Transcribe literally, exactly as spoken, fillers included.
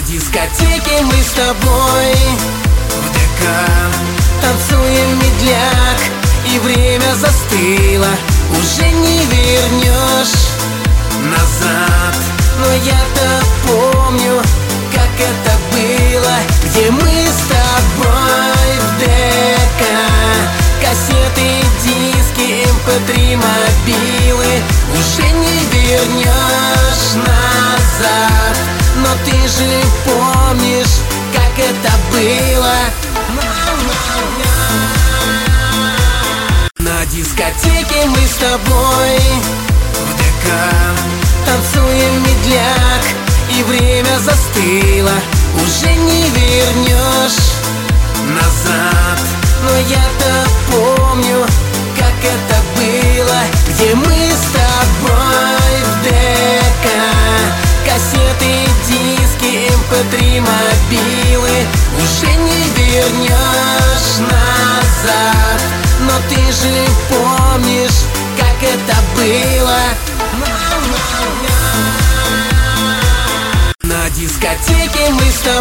дискотеке мы с тобой в ДК танцуем медляк, и время застыло, уже не вернешь назад. Но я-то помню, как это было, где мы с тобой в ДК. Кассеты, диски, эм пэ три, мобилы, уже не вернешь назад. Но ты же помнишь, как это было. На дискотеке мы с тобой в ДК танцуем медляк, и время застыло, уже не вернешь назад. Но я-то помню, как это было, где мы с тобой в ДК. Кассеты, диски, эм пэ три, мобилы, уже не вернешь назад. Но ты же помнишь, как это было. На дискотеке мы с тобой